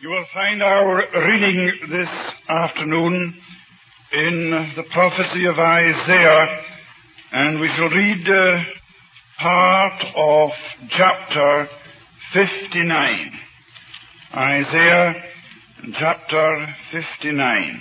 You will find our reading this afternoon in the prophecy of Isaiah, and we shall read part of chapter 59. Isaiah chapter 59.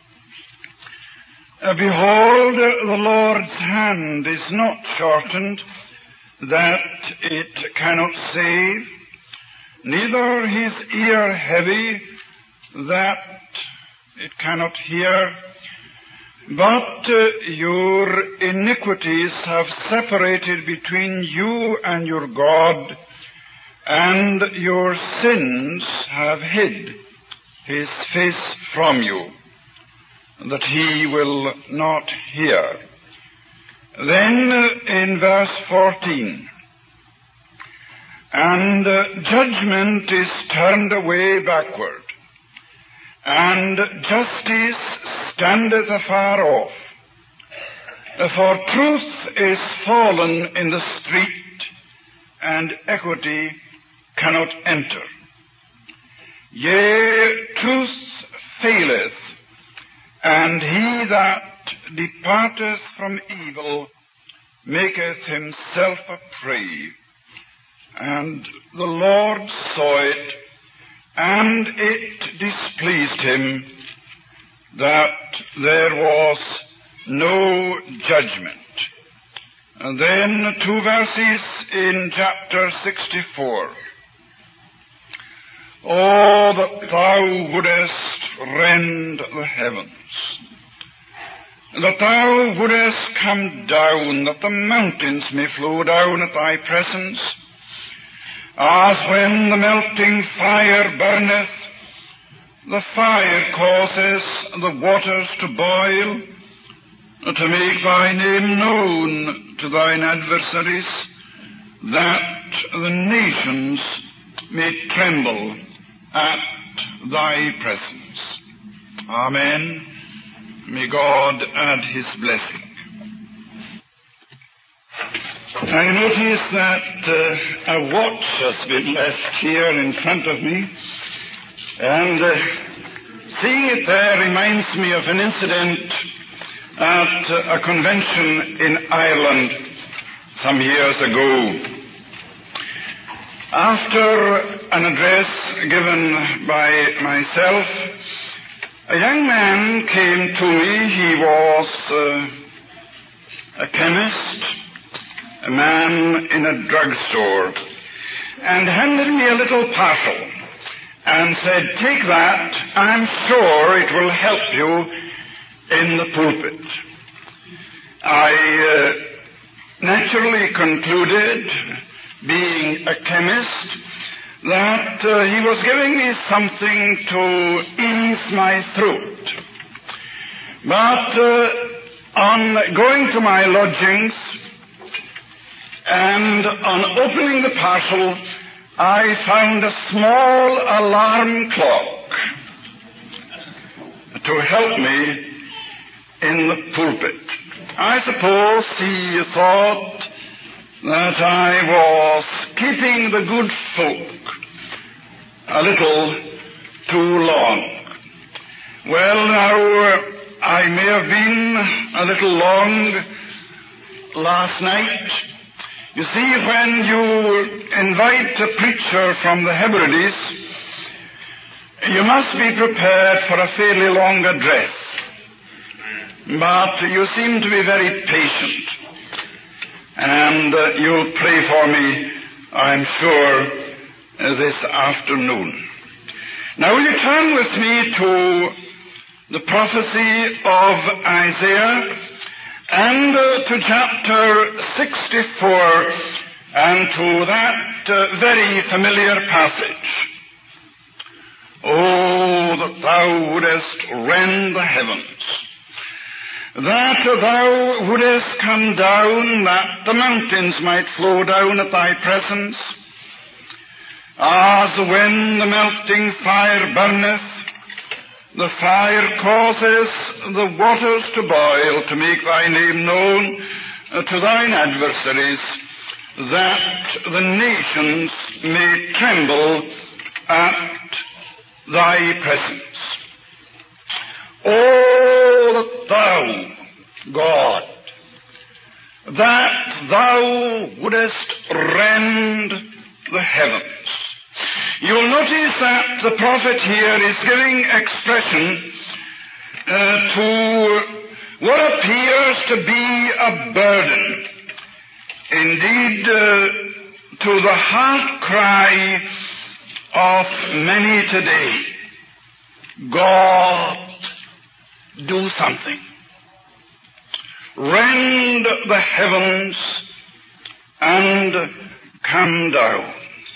Behold, the Lord's hand is not shortened, that it cannot save, neither his ear heavy, that it cannot hear. But your iniquities have separated between you and your God, and your sins have hid his face from you, that he will not hear. Then in verse 14, and judgment is turned away backward, and justice standeth afar off. For truth is fallen in the street, and equity cannot enter. Yea, truth faileth, and he that departeth from evil maketh himself a prey. And the Lord saw it, and it displeased him that there was no judgment. And then 2 verses in chapter 64. Oh, that thou wouldest rend the heavens, that thou wouldest come down, that the mountains may flow down at thy presence, as when the melting fire burneth, the fire causes the waters to boil, to make thy name known to thine adversaries, that the nations may tremble at thy presence. Amen. May God add his blessing. I notice that a watch has been left here in front of me, and seeing it there reminds me of an incident at a convention in Ireland some years ago. After an address given by myself, a young man came to me. He was a chemist, a man in a drugstore, and handed me a little parcel and said, "Take that, I'm sure it will help you in the pulpit." I naturally concluded, being a chemist, that he was giving me something to ease my throat. But on going to my lodgings and on opening the parcel, I found a small alarm clock to help me in the pulpit. I suppose he thought that I was keeping the good folk a little too long. Well, now, I may have been a little long last night. You see, when you invite a preacher from the Hebrides, you must be prepared for a fairly long address. But you seem to be very patient, and you'll pray for me, I'm sure, this afternoon. Now, will you turn with me to the prophecy of Isaiah and to chapter 64 and to that very familiar passage. Oh, that thou wouldest rend the heavens, that thou wouldest come down, that the mountains might flow down at thy presence, as when the melting fire burneth, the fire causes the waters to boil, to make thy name known to thine adversaries, that the nations may tremble at thy presence. Oh, that thou, God, that thou wouldest rend the heavens. You'll notice that the prophet here is giving expression to what appears to be a burden. Indeed, to the heart cry of many today. God, do something. Rend the heavens and come down.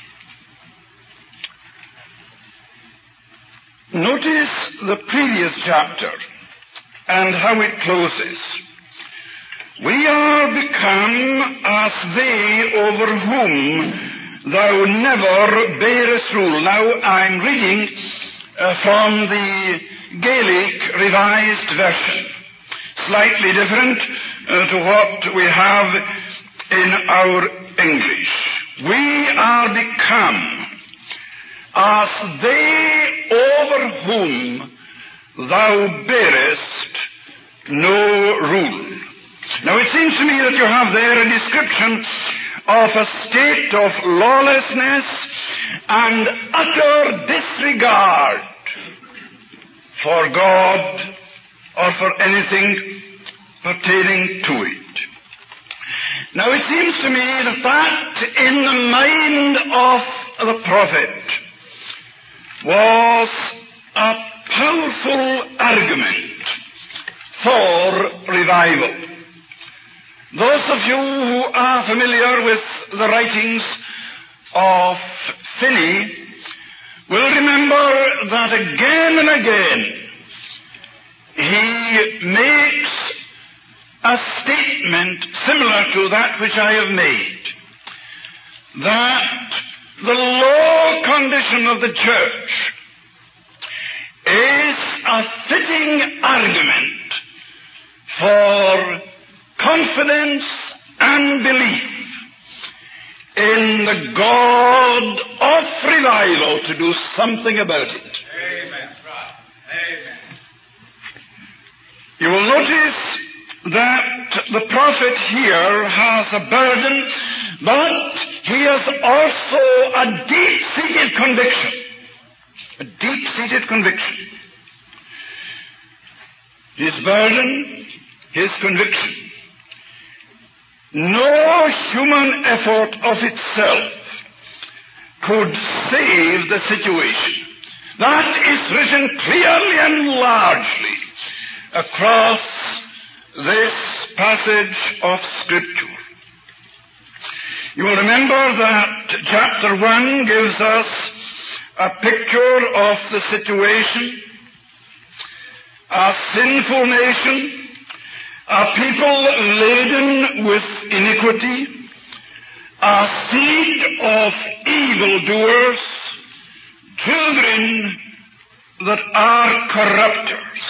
Notice the previous chapter and how it closes. We are become as they over whom thou never bearest rule. Now I'm reading from the Gaelic Revised Version, slightly different to what we have in our English. We are become as they over whom thou bearest no rule. Now it seems to me that you have there a description of a state of lawlessness and utter disregard for God or for anything pertaining to it. Now it seems to me that in the mind of the prophet was a powerful argument for revival. Those of you who are familiar with the writings of Finney will remember that again and again he makes a statement similar to that which I have made, that the low condition of the church is a fitting argument for confidence and belief in the God of revival to do something about it. Amen. Amen. You will notice that the prophet here has a burden, but he has also a deep-seated conviction. A deep-seated conviction. His burden, his conviction. No human effort of itself could save the situation. That is written clearly and largely across this passage of Scripture. You will remember that chapter 1 gives us a picture of the situation. A sinful nation, a people laden with iniquity, a seed of evildoers, children that are corrupters.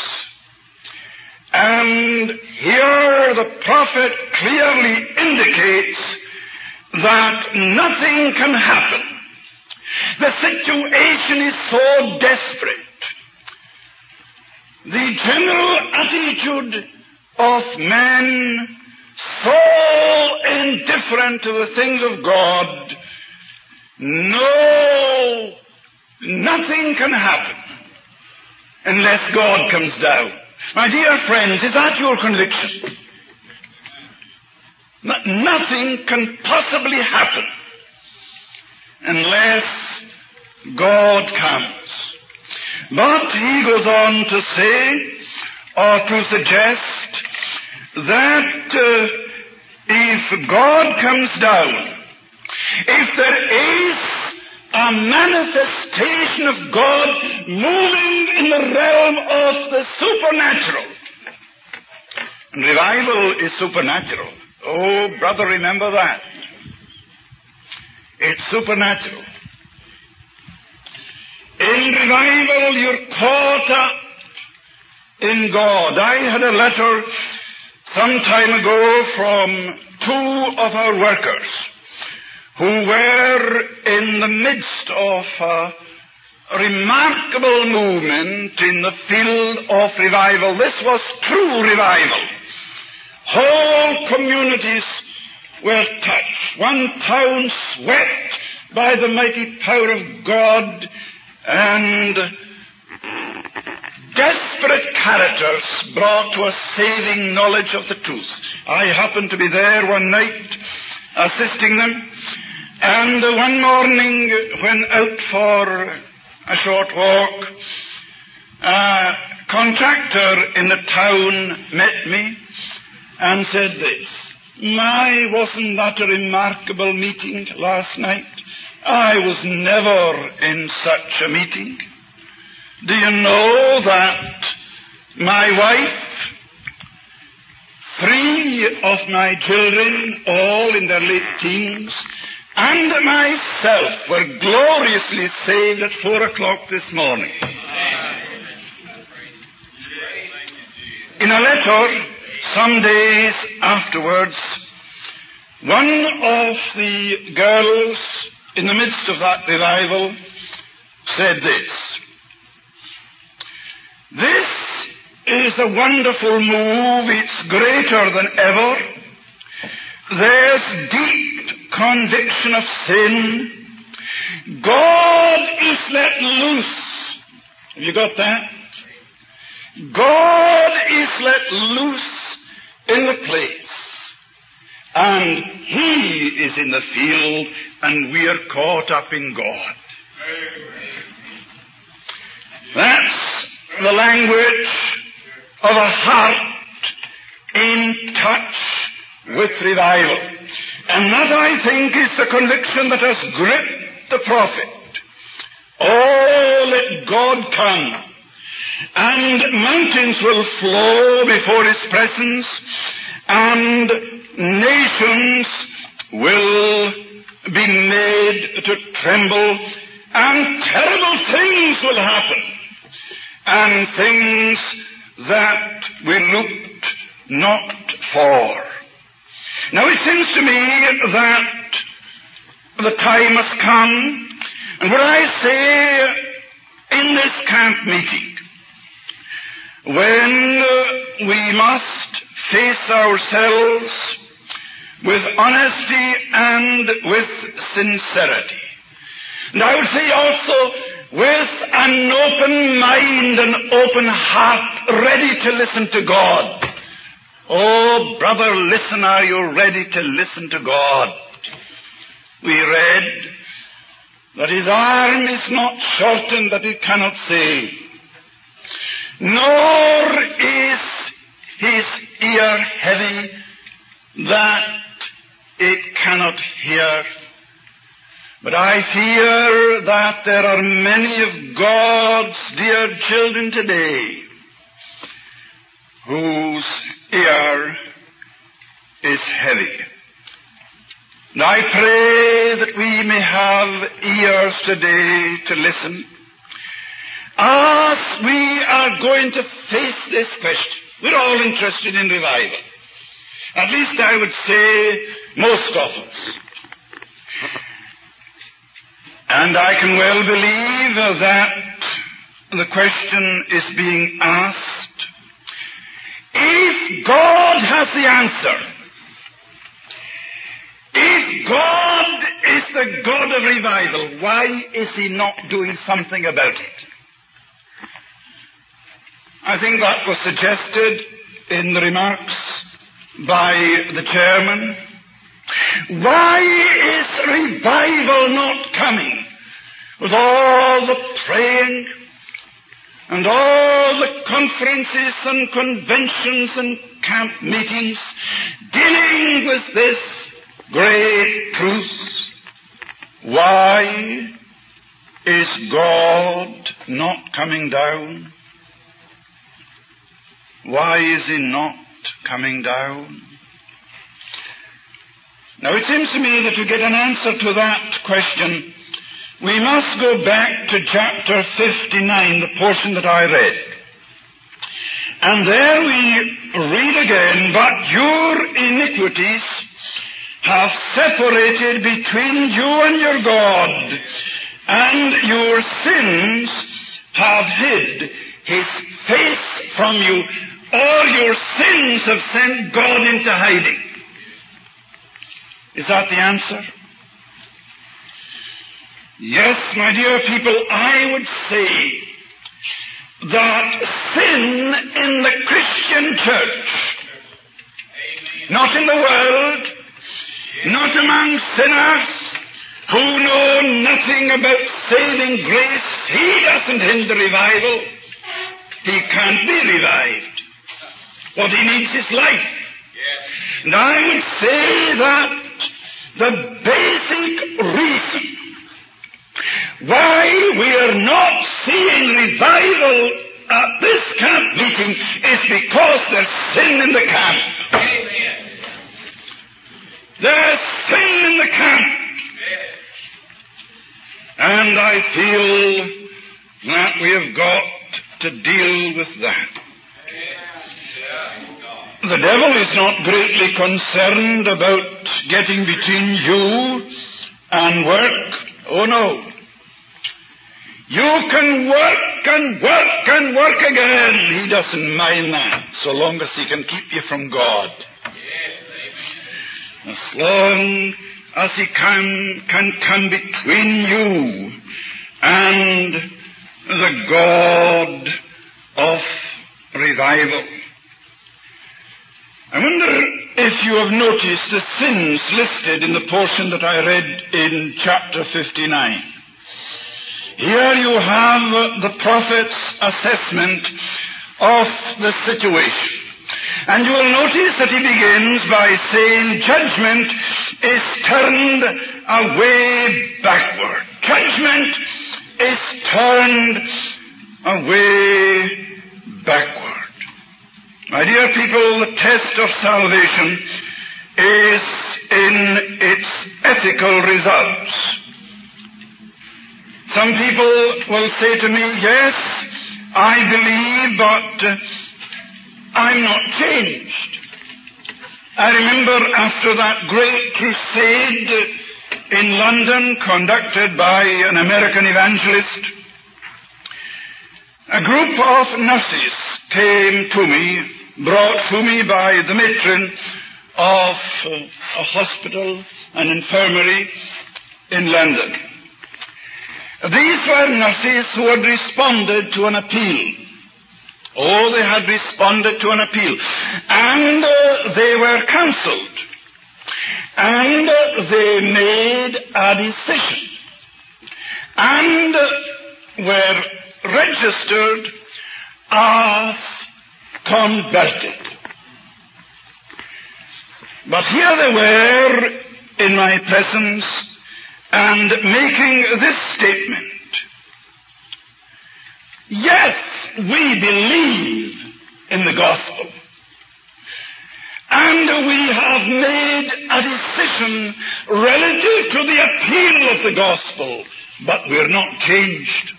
And here the prophet clearly indicates that nothing can happen. The situation is so desperate. The general attitude of men so indifferent to the things of God, no, nothing can happen unless God comes down. My dear friends, is that your conviction? Nothing can possibly happen unless God comes. But he goes on to say, or to suggest, that if God comes down, if there is a manifestation of God moving in the realm of the supernatural, and revival is supernatural. Oh, brother, remember that. It's supernatural. In revival, you're caught up in God. I had a letter some time ago from two of our workers who were in the midst of remarkable movement in the field of revival. This was true revival. Whole communities were touched. One town swept by the mighty power of God, and desperate characters brought to a saving knowledge of the truth. I happened to be there one night assisting them, and one morning when out for a short walk, a contractor in the town met me and said this: "My, wasn't that a remarkable meeting last night? I was never in such a meeting. Do you know that my wife, 3 of my children, all in their late teens, and myself were gloriously saved at 4 o'clock this morning?" In a letter some days afterwards, one of the girls in the midst of that revival said this: "This is a wonderful move. It's greater than ever. There's deep conviction of sin. God is let loose." Have you got that? God is let loose in the place, and He is in the field, and we are caught up in God. That's the language of a heart in touch with revival. And that, I think, is the conviction that has gripped the prophet. Oh, let God come, and mountains will flow before His presence, and nations will be made to tremble, and terrible things will happen, and things that we looked not for. Now, it seems to me that the time has come, and when I say in this camp meeting, when we must face ourselves with honesty and with sincerity, and I would say also with an open mind and open heart, ready to listen to God. Oh, brother, listen, are you ready to listen to God? We read that His arm is not shortened that it cannot save, nor is His ear heavy that it cannot hear. But I fear that there are many of God's dear children today whose ear is heavy. And I pray that we may have ears today to listen as we are going to face this question. We're all interested in revival. At least I would say most of us. And I can well believe that the question is being asked: if God has the answer, if God is the God of revival, why is He not doing something about it? I think that was suggested in the remarks by the chairman. Why is revival not coming? With all the praying and all the conferences and conventions and camp meetings dealing with this great truth, why is God not coming down? Why is He not coming down? Now, it seems to me that to get an answer to that question, we must go back to chapter 59, the portion that I read. And there we read again, "But your iniquities have separated between you and your God, and your sins have hid his face from you, or your sins have sent God into hiding. Is that the answer? Yes, my dear people, I would say that sin in the Christian church, not in the world, not among sinners who know nothing about saving grace, he doesn't hinder revival. He can't be revived. What he needs is life. And I would say that the basic reason why we are not seeing revival at this camp meeting is because there's sin in the camp. Amen. There's sin in the camp. And I feel that we have got to deal with that. The devil is not greatly concerned about getting between you and work. Oh no. You can work and work and work again. He doesn't mind that, so long as he can keep you from God. As long as he can come between you and the God of revival. I wonder if you have noticed the sins listed in the portion that I read in chapter 59. Here you have the prophet's assessment of the situation. And you will notice that he begins by saying judgment is turned away backward. Judgment is turned away backward. My dear people, the test of salvation is in its ethical results. Some people will say to me, yes, I believe, but I'm not changed. I remember after that great crusade in London conducted by an American evangelist, a group of nurses came to me, brought to me by the matron of a hospital, an infirmary in London. These were nurses who had responded to an appeal. Oh, they had responded to an appeal. And they were counseled. And they made a decision. And were registered as converted. But here they were in my presence and making this statement. Yes, we believe in the gospel. And we have made a decision relative to the appeal of the gospel. But we're not changed.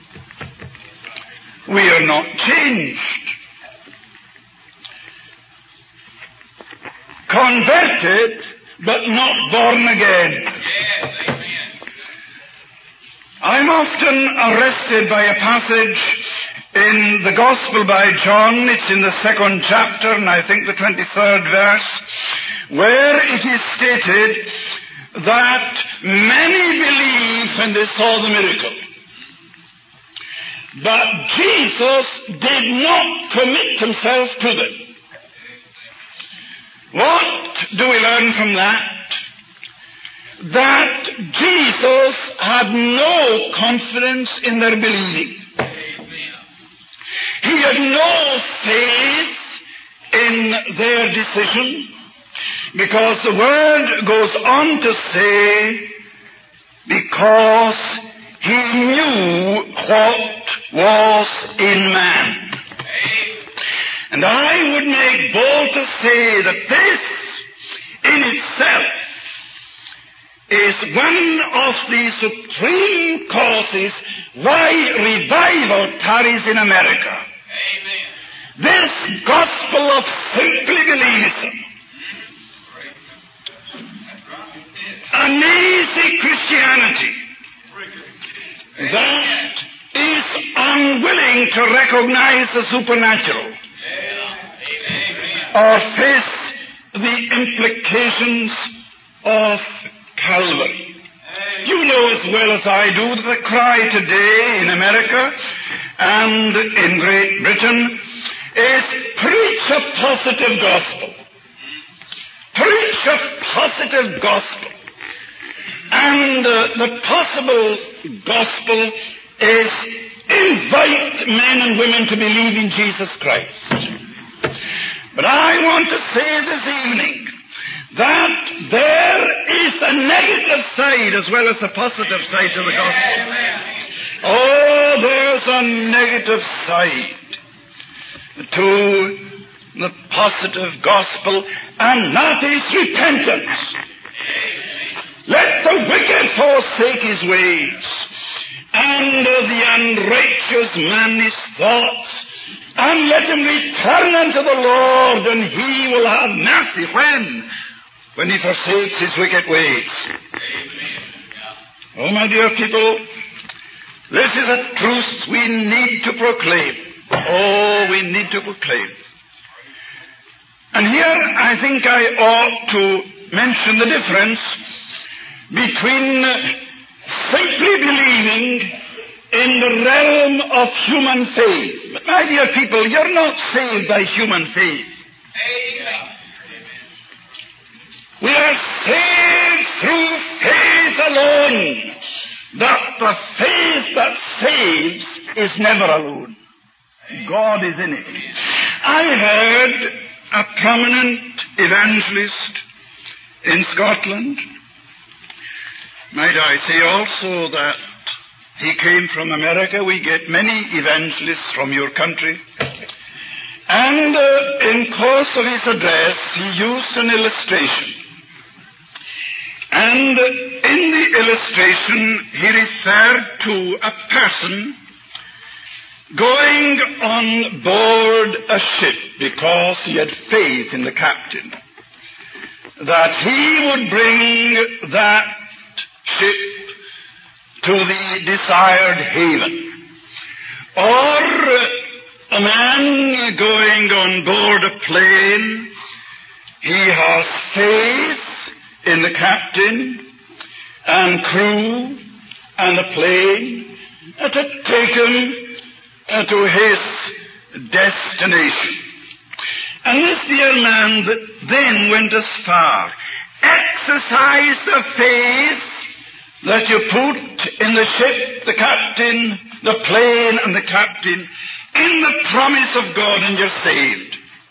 We are not changed. Converted, but not born again. Yes, amen. I'm often arrested by a passage in the Gospel by John. It's in the 2nd chapter, and I think the 23rd verse, where it is stated that many believed when they saw the miracle. But Jesus did not commit himself to them. What do we learn from that? That Jesus had no confidence in their believing. He had no faith in their decision, because the word goes on to say, because he knew what was in man. And I would make bold to say that this in itself is one of the supreme causes why revival tarries in America. Amen. This gospel of simply believism, an easy Christianity, that is unwilling to recognize the supernatural or face the implications of Calvary. You know as well as I do that the cry today in America and in Great Britain is preach a positive gospel. Preach a positive gospel. And the possible gospel is invite men and women to believe in Jesus Christ. But I want to say this evening that there is a negative side as well as a positive side to the gospel. Oh, there's a negative side to the positive gospel, and that is repentance. Let the wicked forsake his ways, and the unrighteous man his thoughts, and let him return unto the Lord, and he will have mercy. When he forsakes his wicked ways. Oh, my dear people, this is a truth we need to proclaim. Oh, we need to proclaim. And here I think I ought to mention the difference between simply believing in the realm of human faith. But my dear people, you're not saved by human faith. We are saved through faith alone. That the faith that saves is never alone. God is in it. I heard a prominent evangelist in Scotland. Might I say also that he came from America. We get many evangelists from your country. And in course of his address, he used an illustration. And in the illustration, he referred to a person going on board a ship because he had faith in the captain that he would bring that ship to the desired haven. Or a man going on board a plane, he has faith in the captain and crew and the plane to take him to his destination. And this dear man then went as far. Exercise the faith that you put in the ship, the captain, the plane, and the captain, in the promise of God, and you're saved.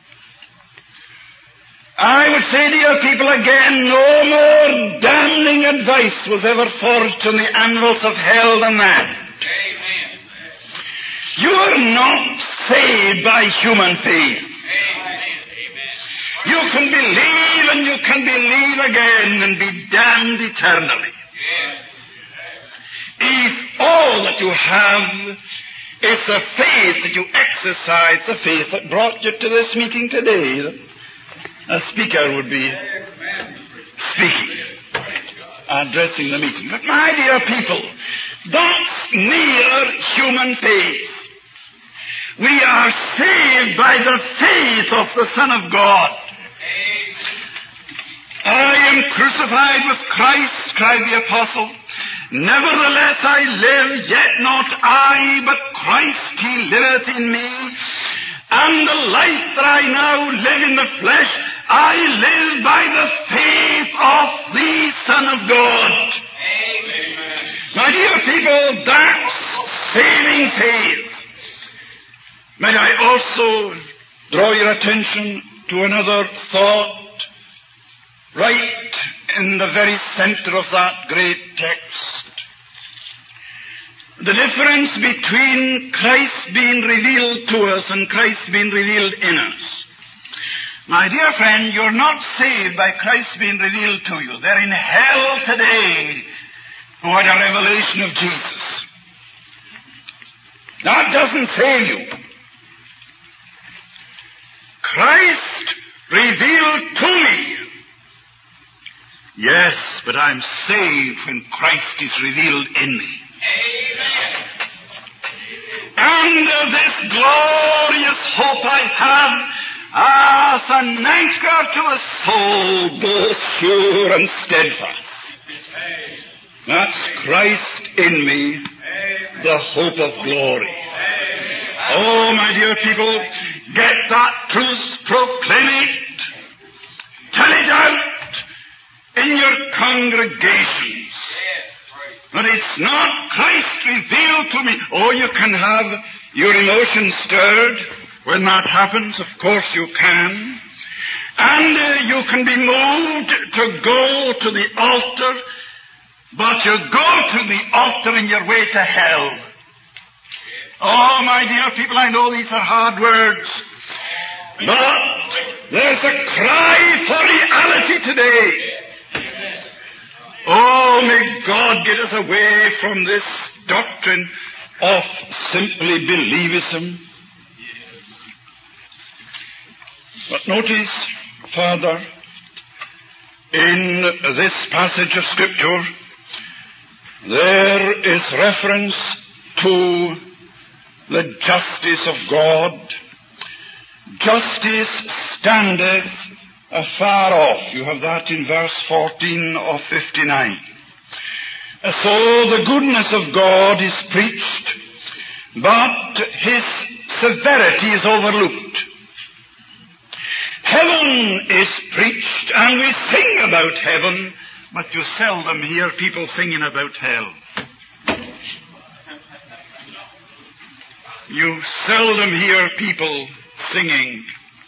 I would say to your people again, no more damning advice was ever forged on the anvils of hell than that. Amen. You are not saved by human faith. Amen. You can believe and you can believe again and be damned eternally. Yes. If all that you have is the faith that you exercise, the faith that brought you to this meeting today, a speaker would be speaking, addressing the meeting. But my dear people, that's mere human faith. We are saved by the faith of the Son of God. I am crucified with Christ, cried the apostle. Nevertheless I live, yet not I, but Christ he liveth in me. And the life that I now live in the flesh, I live by the faith of the Son of God. Amen. My dear people, that's saving faith. May I also draw your attention to another thought right in the very center of that great text. The difference between Christ being revealed to us and Christ being revealed in us. My dear friend, you're not saved by Christ being revealed to you. They're in hell today who had a revelation of Jesus. That doesn't save you. Christ revealed to me. Yes, but I'm saved when Christ is revealed in me. Amen. And this glorious hope I have as an anchor to the soul, both sure and steadfast. That's Christ in me, the hope of glory. Oh, my dear people, get that truth, proclaim it, tell it out in your congregations. But it's not Christ revealed to me. Oh, you can have your emotions stirred when that happens. Of course you can. And you can be moved to go to the altar, but you go to the altar in your way to hell. Oh, my dear people, I know these are hard words, but there's a cry for reality today. Oh, may God get us away from this doctrine of simply believism. But notice, Father, in this passage of Scripture, there is reference to the justice of God. Justice standeth afar off. You have that in verse 14 of 59. So the goodness of God is preached, but His severity is overlooked. Heaven is preached, and we sing about heaven, but you seldom hear people singing about hell. You seldom hear people singing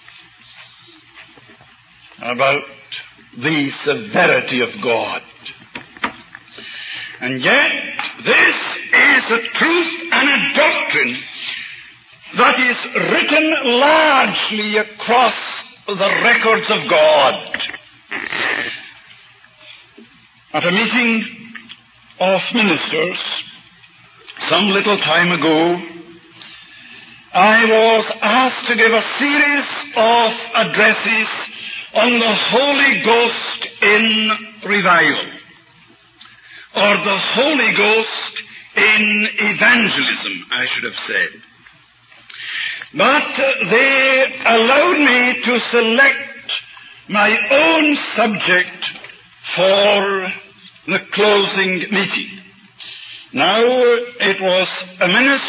about the severity of God. And yet, this is a truth and a doctrine that is written largely across the records of God. At a meeting of ministers some little time ago, I was asked to give a series of addresses on the Holy Ghost in revival, or the Holy Ghost in evangelism, I should have said. But they allowed me to select my own subject for the closing meeting. Now, it was a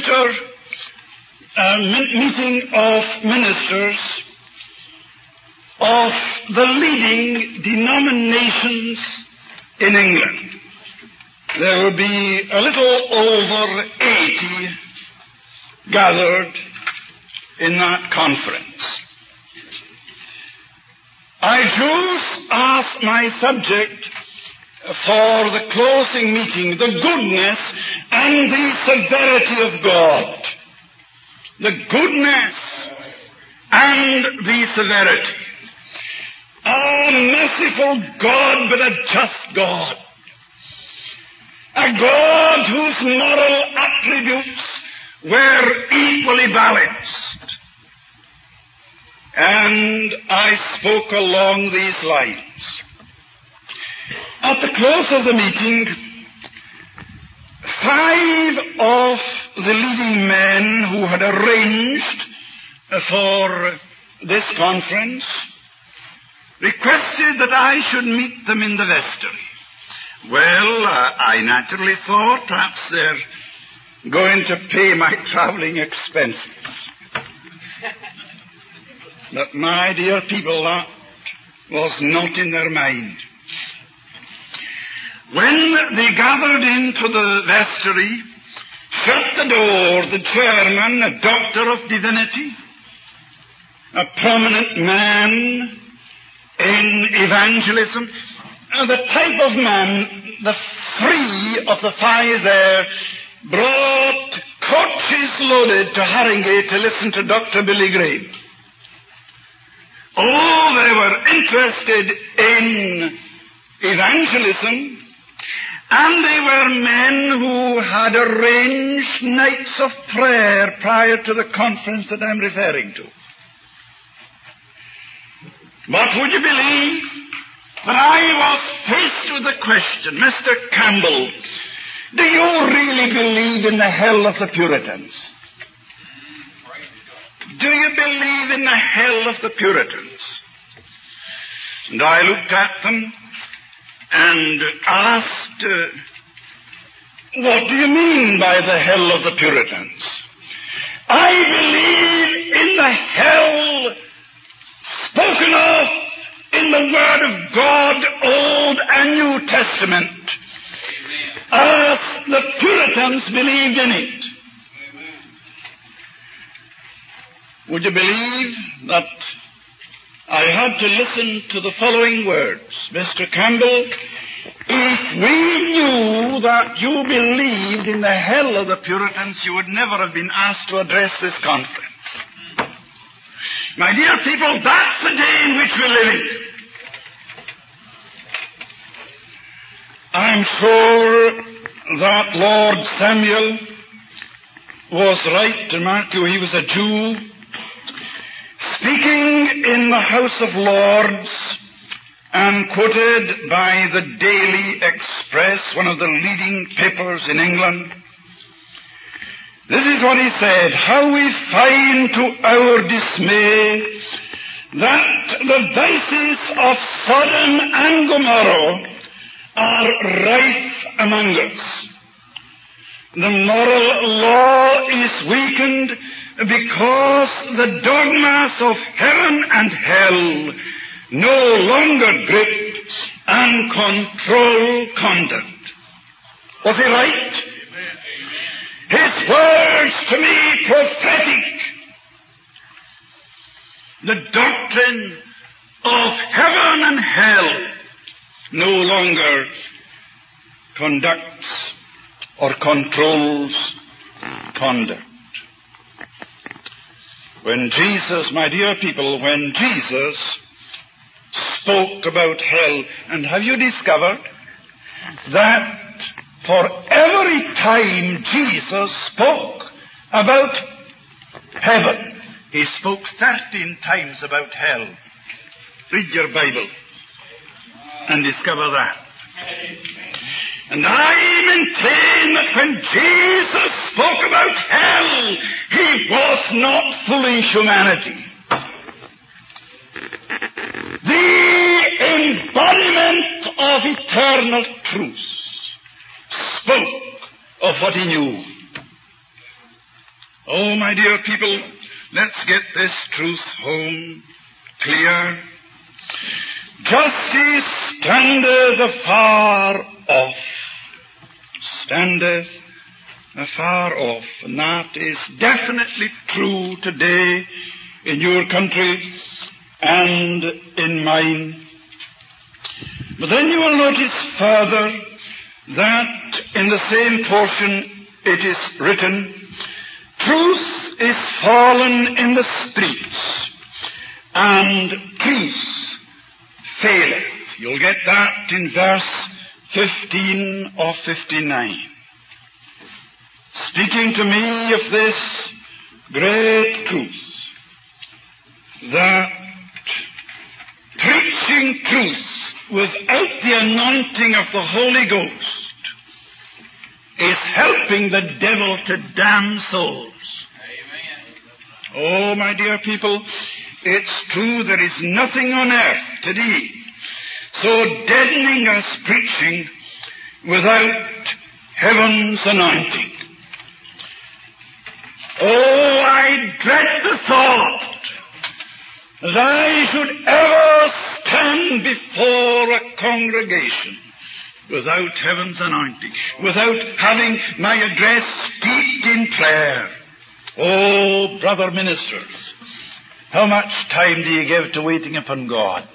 meeting of ministers of the leading denominations in England. There will be a little over 80 gathered in that conference. I chose as my subject for the closing meeting the goodness and the severity of God. The goodness and the severity. A merciful God, but a just God. A God whose moral attributes were equally balanced. And I spoke along these lines. At the close of the meeting, 5 of the leading men who had arranged for this conference requested that I should meet them in the vestry. Well, I naturally thought perhaps they're going to pay my traveling expenses. But my dear people, that was not in their mind. When they gathered into the vestry, shut the door, the chairman, a doctor of divinity, a prominent man in evangelism, the type of man, the 3 of the 5 there, brought coaches loaded to Haringey to listen to Dr. Billy Graham. Oh, they were interested in evangelism, and they were men who had arranged nights of prayer prior to the conference that I'm referring to. But would you believe that I was faced with the question, Mr. Campbell, do you really believe in the hell of the Puritans? do you believe in the hell of the Puritans? And I looked at them and asked, what do you mean by the hell of the Puritans? I believe in the hell spoken of in the Word of God, Old and New Testament, as the Puritans believed in it. Would you believe that I had to listen to the following words? Mr. Campbell, if we knew that you believed in the hell of the Puritans, you would never have been asked to address this conference. My dear people, that's the day in which we're living. I'm sure that Lord Samuel was right to mark you. He was a Jew, speaking in the House of Lords and quoted by the Daily Express, one of the leading papers in England. This is what he said: how we find to our dismay that the vices of Sodom and Gomorrah are rife among us. The moral law is weakened because the dogmas of heaven and hell no longer grip and control conduct. Was he right? His words to me prophetic. The doctrine of heaven and hell no longer conducts or controls conduct. When Jesus, my dear people, when Jesus spoke about hell, and have you discovered that for every time Jesus spoke about heaven, he spoke 13 times about hell? Read your Bible and discover that. And I maintain that when Jesus spoke about hell, he was not fooling humanity. The embodiment of eternal truth spoke of what he knew. Oh, my dear people, let's get this truth home clear. Justice standeth afar off. Standeth afar off. And that is definitely true today in your country and in mine. But then you will notice further that in the same portion it is written, truth is fallen in the streets, and truth faileth. You'll get that in verse 15 of 59. Speaking to me of this great truth, that preaching truth without the anointing of the Holy Ghost is helping the devil to damn souls. Amen. Oh, my dear people, it's true there is nothing on earth today so deadening as preaching without heaven's anointing. Oh, I dread the thought that I should ever stand before a congregation without heaven's anointing, without having my address steeped in prayer. Oh, brother ministers, how much time do you give to waiting upon God?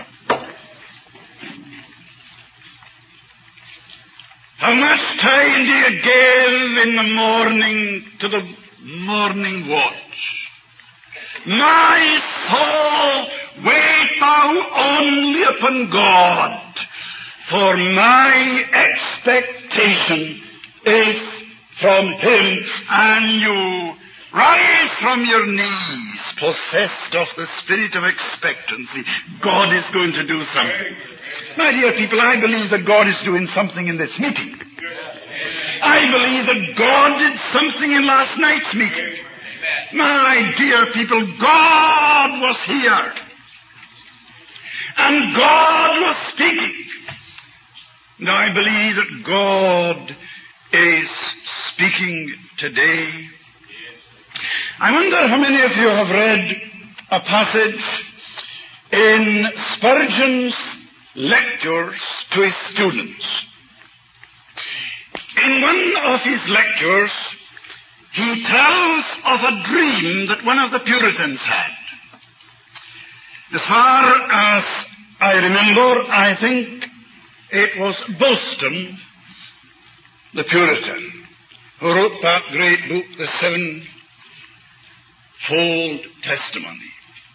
How much time do you give in the morning to the morning watch? My soul, wait thou only upon God, for my expectation is from Him. And you rise from your knees, possessed of the spirit of expectancy. God is going to do something. My dear people, I believe that God is doing something in this meeting. I believe that God did something in last night's meeting. My dear people, God was here. And God was speaking. And I believe that God is speaking today. I wonder how many of you have read a passage in Spurgeon's lectures to his students. In one of his lectures, he tells of a dream that one of the Puritans had. As far as I remember, I think it was Boston, the Puritan, who wrote that great book, The Sevenfold Testimony.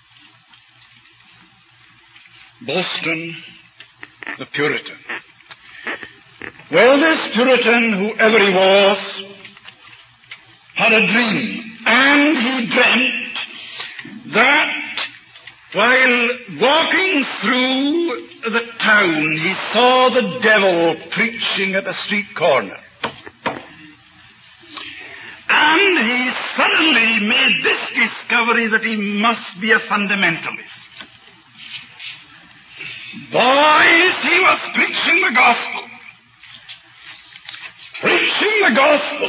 Boston, the Puritan. Well, this Puritan, whoever he was, had a dream, and he dreamt that while walking through the town, he saw the devil preaching at a street corner. And he suddenly made this discovery that he must be a fundamentalist. Boys, he was preaching the gospel. Preaching the gospel.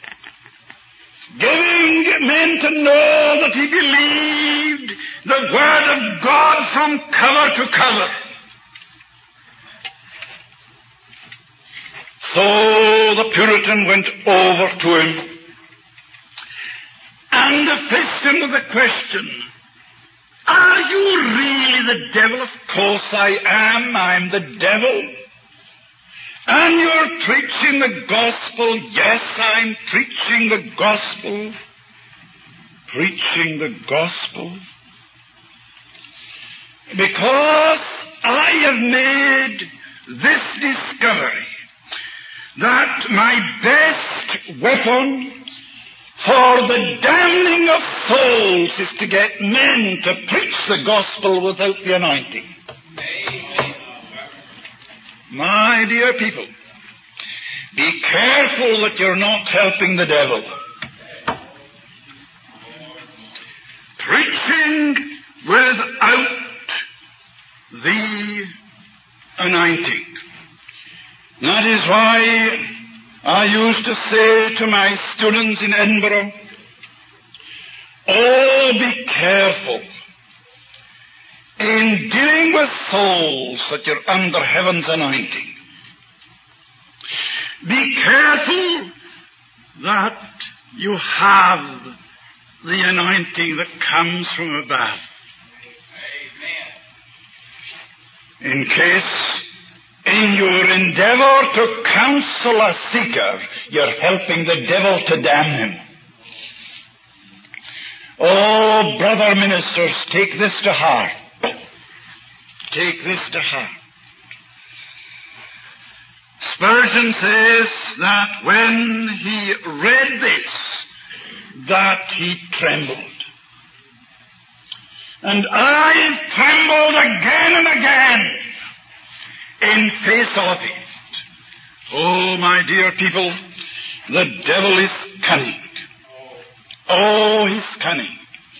Giving men to know that he believed the Word of God from cover to cover. So the Puritan went over to him and faced him with the question, are you really the devil? Of course I am. I'm the devil. And you're preaching the gospel. Yes, I'm preaching the gospel. Preaching the gospel. Because I have made this discovery that my best weapon for the damning of souls is to get men to preach the gospel without the anointing. Amen. My dear people, be careful that you're not helping the devil. Preaching without the anointing. That is why I used to say to my students in Edinburgh, oh, be careful in dealing with souls that you're under heaven's anointing. Be careful that you have the anointing that comes from above. Amen. In case in your endeavor to counsel a seeker, you're helping the devil to damn him. Oh, brother ministers, take this to heart. Take this to heart. Spurgeon says that when he read this, that he trembled. And I trembled again and again in face of it. Oh, my dear people, the devil is cunning. Oh, he's cunning.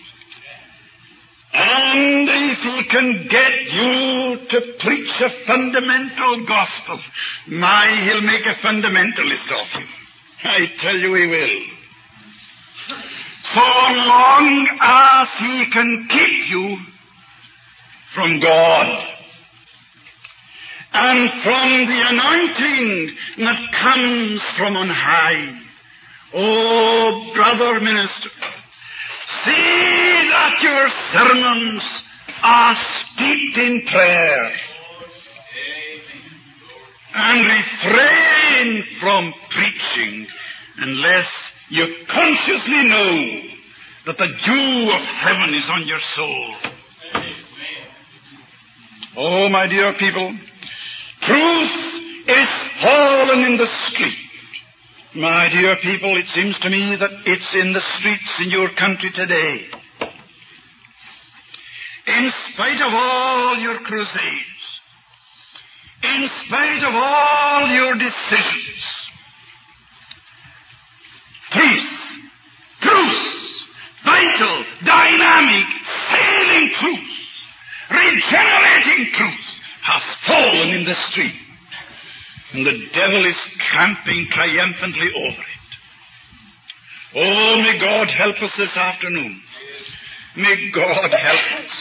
And if he can get you to preach a fundamental gospel, he'll make a fundamentalist of you. I tell you he will. So long as he can keep you from God and from the anointing that comes from on high. Oh, brother minister, see that your sermons are steeped in prayer. And refrain from preaching unless you consciously know that the dew of heaven is on your soul. Oh, my dear people, truth is fallen in the street. My dear people, it seems to me that it's in the streets in your country today. In spite of all your crusades, in spite of all your decisions, truth, the street, and the devil is tramping triumphantly over it. Oh, may God help us this afternoon. May God help us.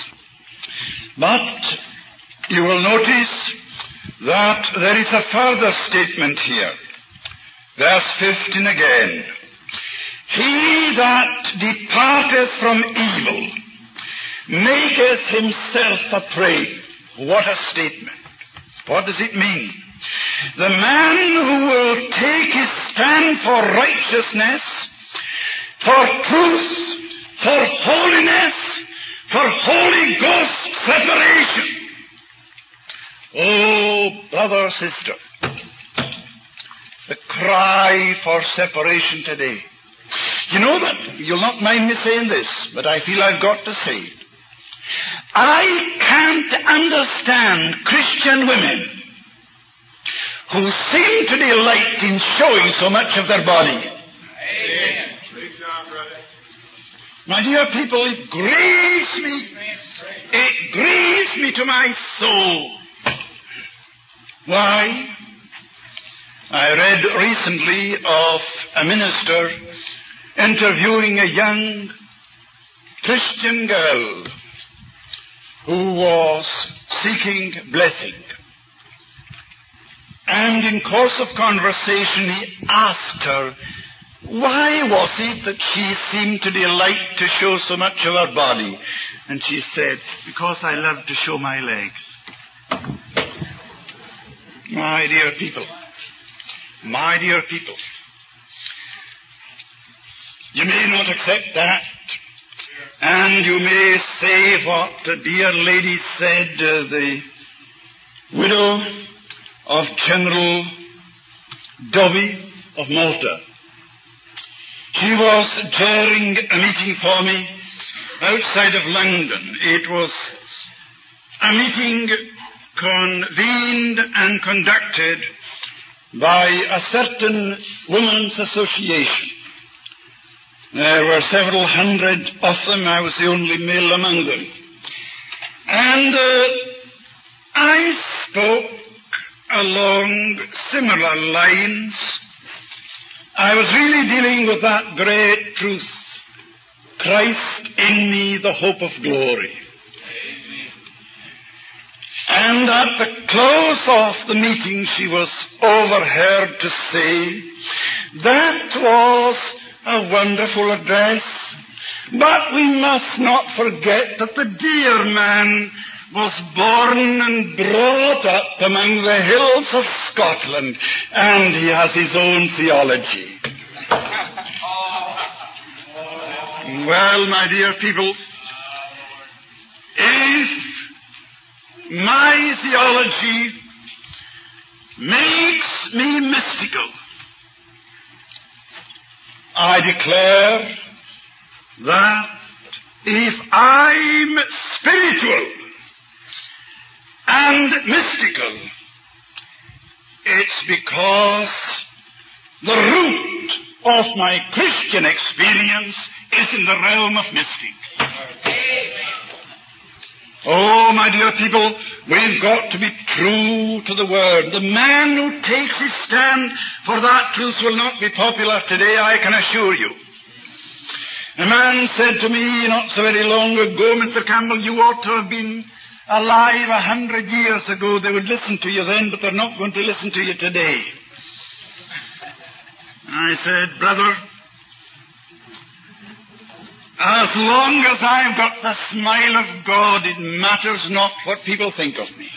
But you will notice that there is a further statement here. Verse 15 again. He that departeth from evil maketh himself a prey. What a statement. What does it mean? The man who will take his stand for righteousness, for truth, for holiness, for Holy Ghost separation. Oh, brother, sister, the cry for separation today. You know that, you'll not mind me saying this, but I feel I've got to say it. I can't understand Christian women who seem to delight in showing so much of their body. Amen. My dear people, it grieves me. It grieves me to my soul. Why? I read recently of a minister interviewing a young Christian girl who was seeking blessing. And in course of conversation he asked her, why was it that she seemed to delight to show so much of her body? And she said, because I love to show my legs. My dear people, you may not accept that, and you may say what the dear lady said, the widow of General Dobbie of Malta. She was chairing a meeting for me outside of London. It was a meeting convened and conducted by a certain women's association. There were several hundred of them. I was the only male among them. And I spoke along similar lines. I was really dealing with that great truth. Christ in me, the hope of glory. And at the close of the meeting, she was overheard to say, that was a wonderful address, but we must not forget that the dear man was born and brought up among the hills of Scotland, and he has his own theology. Well, my dear people, if my theology makes me mystical, I declare that if I'm spiritual and mystical, it's because the root of my Christian experience is in the realm of mystic. Oh, my dear people, we've got to be true to the Word. The man who takes his stand for that truth will not be popular today, I can assure you. A man said to me not so very long ago, Mr. Campbell, you ought to have been alive 100 years ago. They would listen to you then, but they're not going to listen to you today. I said, brother, as long as I've got the smile of God, it matters not what people think of me.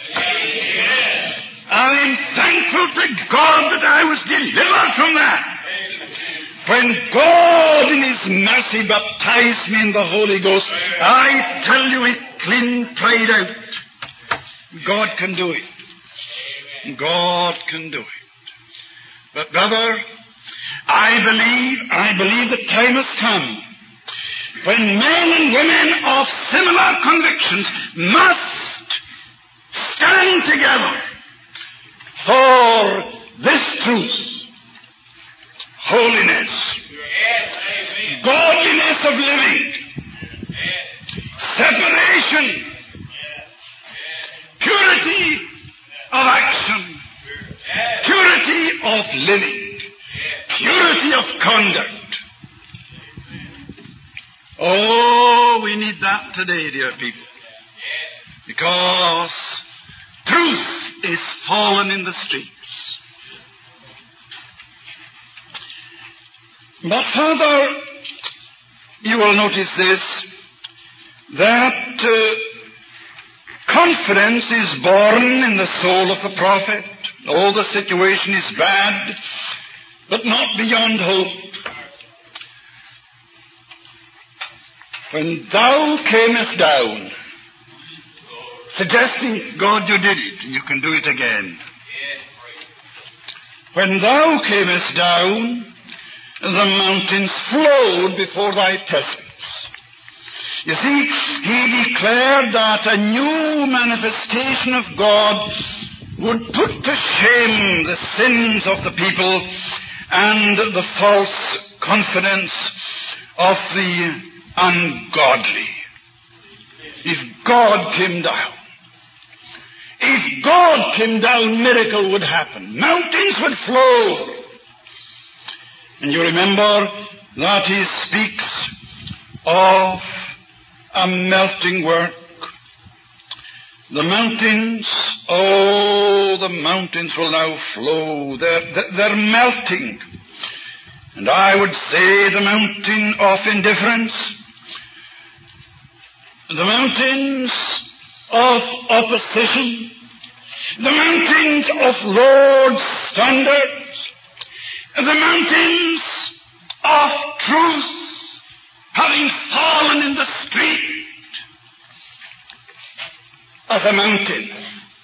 I'm thankful to God that I was delivered from that. When God in His mercy baptized me in the Holy Ghost, I tell you it clean pride out. God can do it. God can do it. But brother, I believe the time has come when men and women of similar convictions must stand together for this truth. Holiness. Godliness of living. Separation. Purity of action. living, purity of conduct. Oh, we need that today, dear people, because truth is fallen in the streets. But further, you will notice this, that confidence is born in the soul of the prophet. Oh, the situation is bad, but not beyond hope. When thou camest down, suggesting, God, you did it, and you can do it again. When thou camest down, the mountains flowed before thy presence. You see, he declared that a new manifestation of God would put to shame the sins of the people and the false confidence of the ungodly. If God came down, miracle would happen. Mountains would flow. And you remember that he speaks of a melting work. The mountains, oh, the mountains will now flow. They're melting. And I would say the mountain of indifference, the mountains of opposition, the mountains of Lord's standards, the mountains of truth having fallen in the street as a mountain.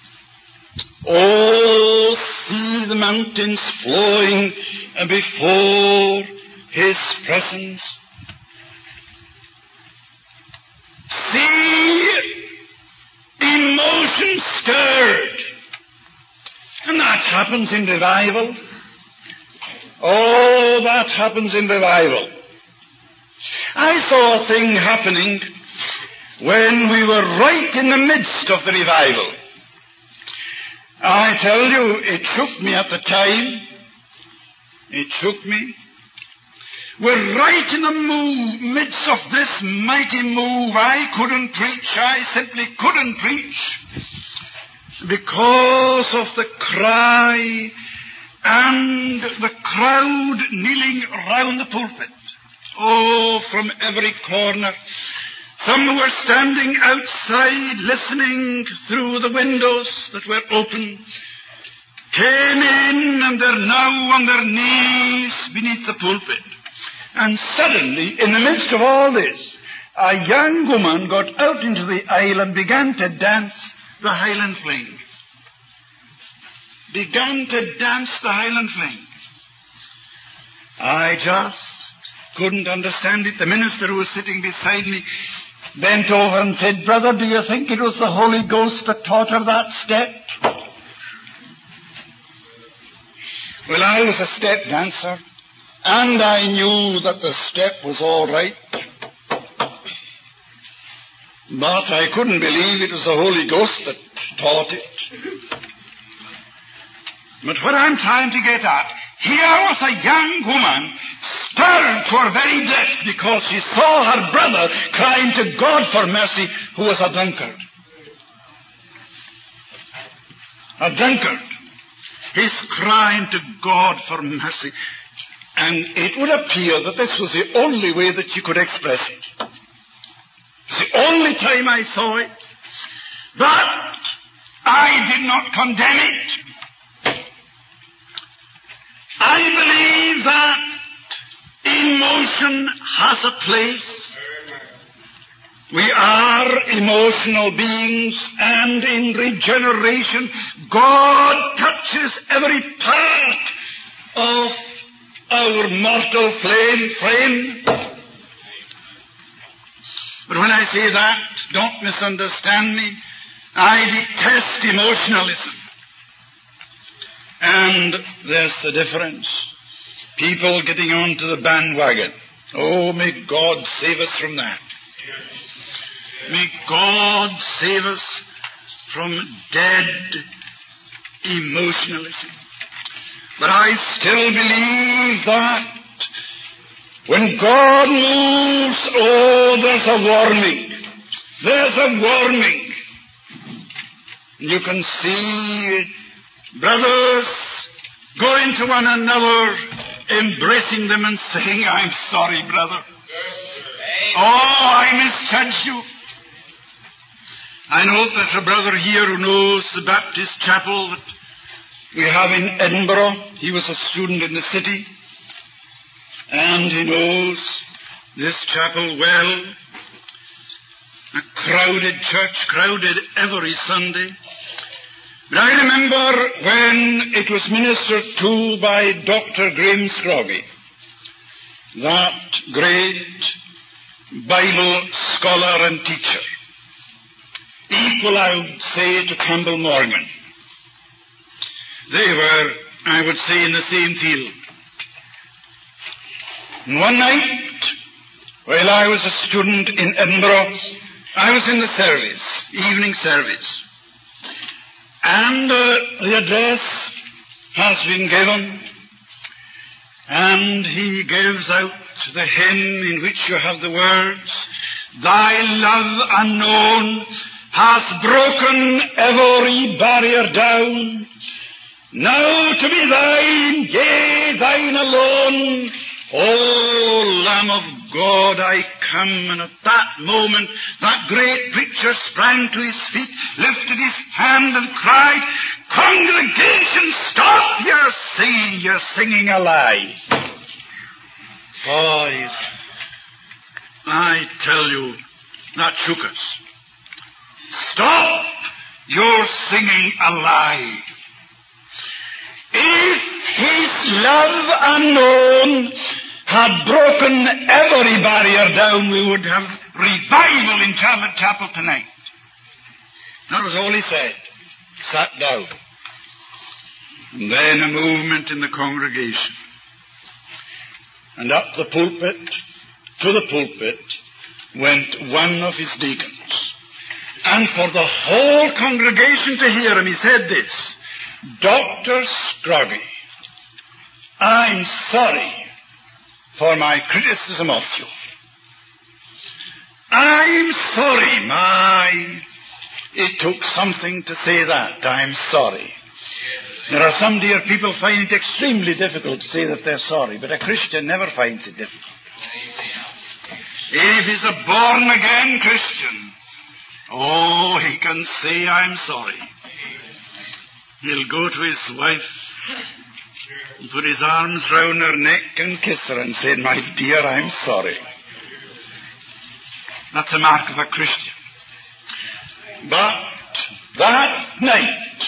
Oh, see the mountains flowing before his presence. See emotion stirred. And that happens in revival. Oh, that happens in revival. I saw a thing happening when we were right in the midst of the revival. I tell you, it shook me at the time. It shook me. We're right in the midst of this mighty move. I couldn't preach. I simply couldn't preach because of the cry and the crowd kneeling round the pulpit. Oh, from every corner. Some were standing outside listening through the windows that were open, came in and they're now on their knees beneath the pulpit. And suddenly, in the midst of all this, a young woman got out into the aisle and began to dance the Highland Fling. Began to dance the Highland Fling. I just couldn't understand it. The minister who was sitting beside me bent over and said, "Brother, do you think it was the Holy Ghost that taught her that step?" Well, I was a step dancer, and I knew that the step was all right. But I couldn't believe it was the Holy Ghost that taught it. But what I'm trying to get at, here was a young woman stirred to her very depth because she saw her brother crying to God for mercy, who was a drunkard. A drunkard. He's crying to God for mercy. And it would appear that this was the only way that she could express it. It's the only time I saw it. But I did not condemn it. I believe that emotion has a place. We are emotional beings, and in regeneration, God touches every part of our mortal frame. But when I say that, don't misunderstand me. I detest emotionalism. And there's the difference. People getting onto the bandwagon. Oh, may God save us from that. May God save us from dead emotionalism. But I still believe that when God moves, there's a warning. There's a warning. You can see brothers going to one another, embracing them and saying, I'm sorry, brother. I misjudged you. I know there's a brother here who knows the Baptist chapel that we have in Edinburgh. He was a student in the city, and he knows this chapel well. A crowded church, crowded every Sunday. But I remember when it was ministered to by Dr. Graham Scroggie, that great Bible scholar and teacher, equal, I would say, to Campbell Morgan. They were, I would say, in the same field. And one night, while I was a student in Edinburgh, I was in the service, evening service. And the address has been given, and he gives out the hymn in which you have the words, Thy love unknown has broken every barrier down. Now to be thine, yea, thine alone. O Lamb of God, I come. And at that moment, that great preacher sprang to his feet, lifted his hand and cried, Congregation, stop your singing. You're singing a lie. Boys, I tell you, that shook us. Stop your singing a lie. If his love unknown had broken every barrier down, we would have revival in Charlotte Chapel tonight. That was all he said. Sat down. And then a movement in the congregation. And up the pulpit, to the pulpit, went one of his deacons. And for the whole congregation to hear him, he said this, Dr. Scroggie, I'm sorry for my criticism of you. I'm sorry, it took something to say that. I'm sorry. There are some dear people who find it extremely difficult to say that they're sorry, but a Christian never finds it difficult. If he's a born-again Christian, he can say, I'm sorry. He'll go to his wife and put his arms round her neck and kiss her and say, my dear, I'm sorry. That's a mark of a Christian. But that night,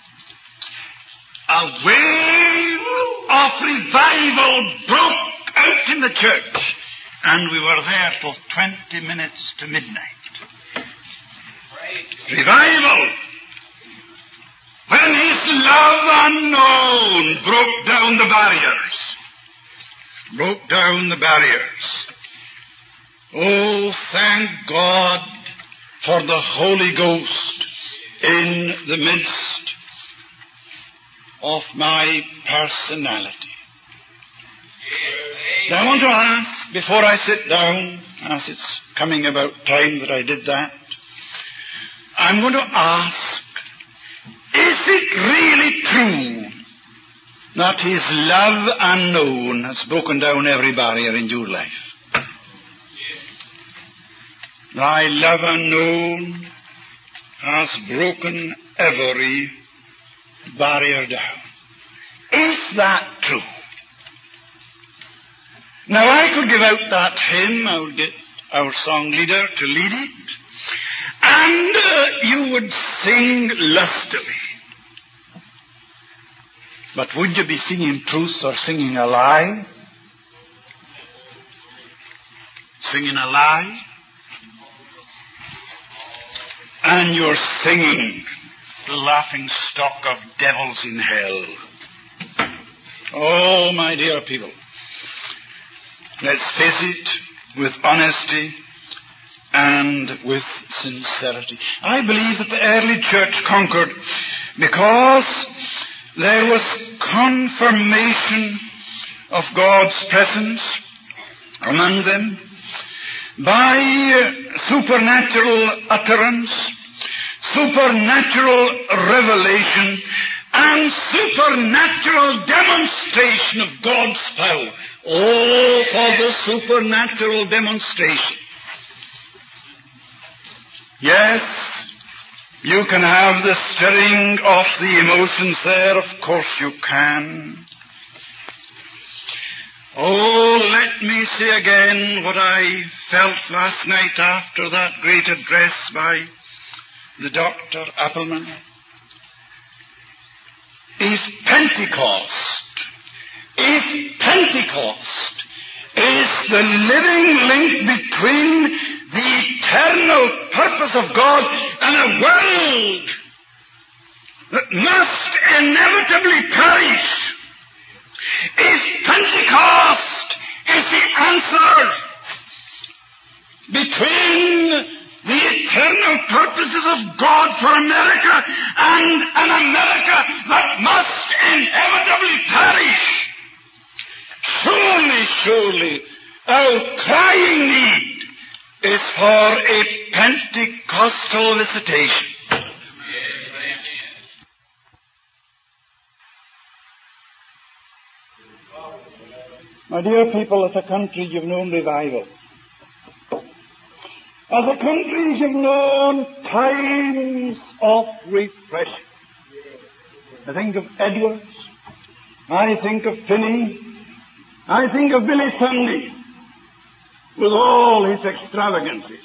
a wave of revival broke out in the church, and we were there till 20 minutes to midnight. Revival! When his love unknown broke down the barriers. Broke down the barriers. Oh, thank God for the Holy Ghost in the midst of my personality. Now I want to ask, before I sit down, as it's coming about time that I did that, I'm going to ask, is it really true that his love unknown has broken down every barrier in your life? Thy love unknown has broken every barrier down. Is that true? Now I could give out that hymn, I would get our song leader to lead it, and you would sing lustily. But would you be singing truth or singing a lie? Singing a lie? And you're singing the laughing stock of devils in hell. Oh, my dear people, let's face it with honesty and with sincerity. I believe that the early church conquered because there was confirmation of God's presence among them by supernatural utterance, supernatural revelation, and supernatural demonstration of God's power. Oh, for the supernatural demonstration. Yes, you can have the stirring of the emotions there, of course you can. Oh, let me say again what I felt last night after that great address by the Dr. Appleman. Is Pentecost is the living link between the eternal purpose of God and a world that must inevitably perish. Is Pentecost is the answer between the eternal purposes of God for America and an America that must inevitably perish. Surely, our crying need is for a Pentecostal visitation. My dear people, as a country you've known revival. As a country you've known times of refreshing. I think of Edwards. I think of Finney. I think of Billy Sunday with all his extravagances.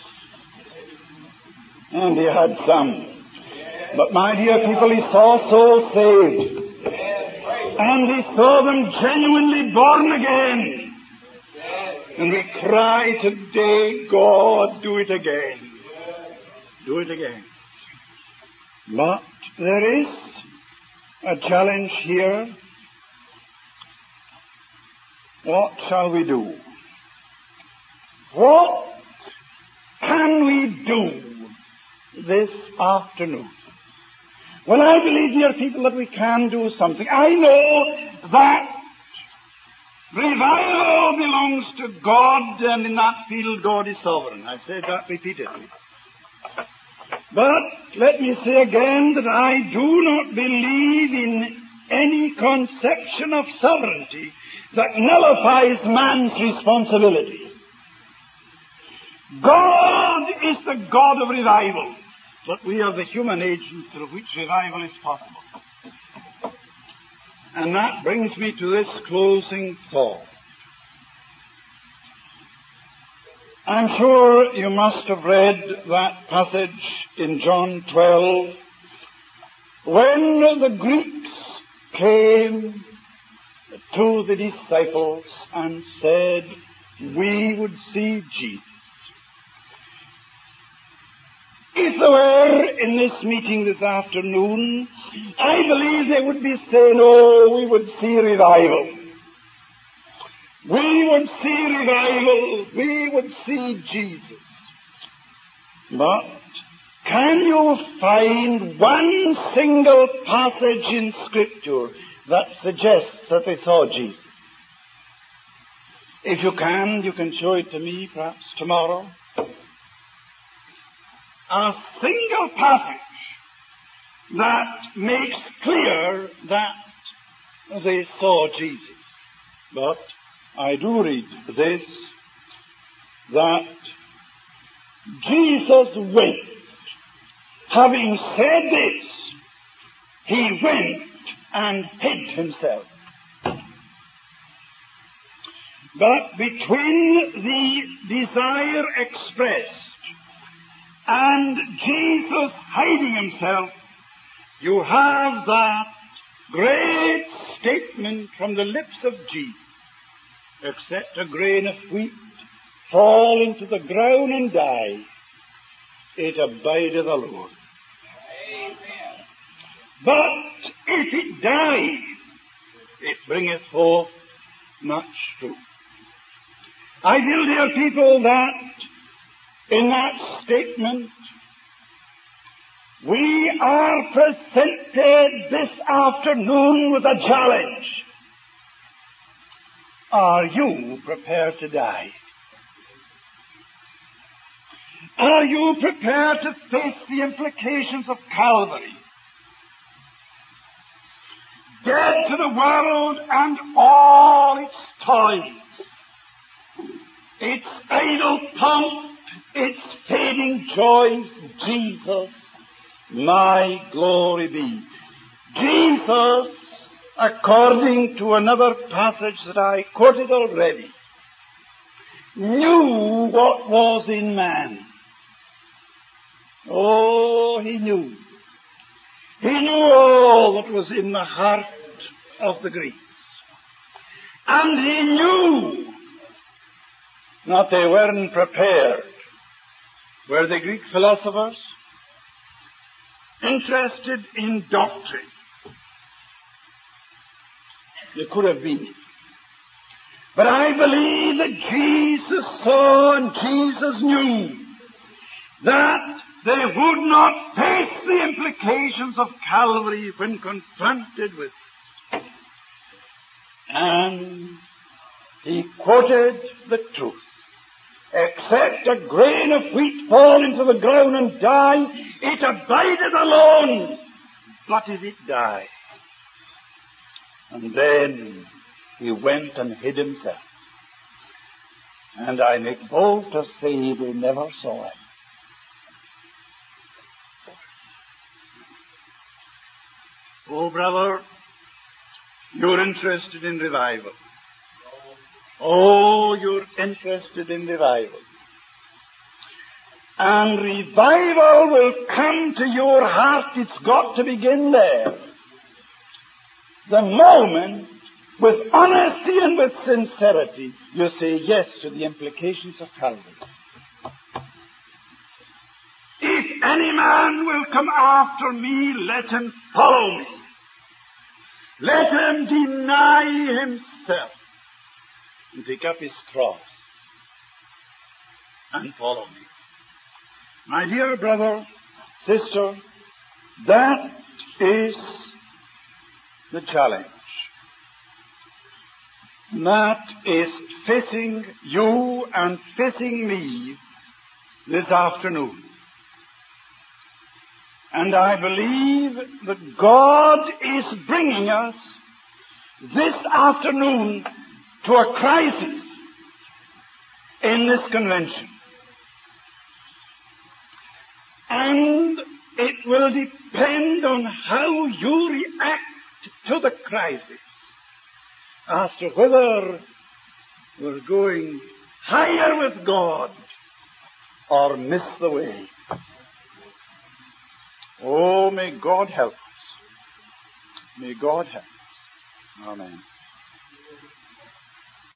And he had some. But my dear people, he saw souls saved. And he saw them genuinely born again. And we cry today, God, do it again. Do it again. But there is a challenge here. What shall we do? What can we do this afternoon? Well, I believe, dear people, that we can do something. I know that revival belongs to God, and in that field God is sovereign. I've said that repeatedly. But let me say again that I do not believe in any conception of sovereignty that nullifies man's responsibility. God is the God of revival, but we are the human agents through which revival is possible. And that brings me to this closing thought. I'm sure you must have read that passage in John 12 when the Greeks came to the disciples and said, we would see Jesus. If they were in this meeting this afternoon, I believe they would be saying, oh, we would see revival. We would see revival. We would see Jesus. But can you find one single passage in Scripture that suggests that they saw Jesus? If you can show it to me perhaps tomorrow. A single passage that makes clear that they saw Jesus. But I do read this, that Jesus went. Having said this, he went and hid himself. But between the desire expressed and Jesus hiding himself, you have that great statement from the lips of Jesus. Except a grain of wheat fall into the ground and die, it abideth alone. Amen. But if it dies, it bringeth forth much fruit. I feel, dear people, that in that statement We are presented this afternoon with a challenge. Are you prepared to die? Are you prepared to face the implications of Calvary? Dead to the world and all its toys, its idle pomp, its fading joys, Jesus, my glory be. Jesus, according to another passage that I quoted already, knew what was in man. Oh, he knew. He knew all that was in the heart of the Greeks. And he knew that they weren't prepared. Were the Greek philosophers interested in doctrine? They could have been. But I believe that Jesus saw and Jesus knew that they would not face the implications of Calvary when confronted with it. And he quoted the truth. Except a grain of wheat fall into the ground and die, it abideth alone. But if it die? And then he went and hid himself. And I make bold to say they never saw him. Oh, brother, you're interested in revival. Oh, you're interested in revival. And revival will come to your heart. It's got to begin there. The moment, with honesty and with sincerity, you say yes to the implications of Calvary. If any man will come after me, let him follow me. Let him deny himself and pick up his cross and follow me. My dear brother, sister, that is the challenge. That is facing you and facing me this afternoon. And I believe that God is bringing us this afternoon to a crisis in this convention. And it will depend on how you react to the crisis as to whether we're going higher with God or miss the way. Oh, may God help us. May God help us. Amen.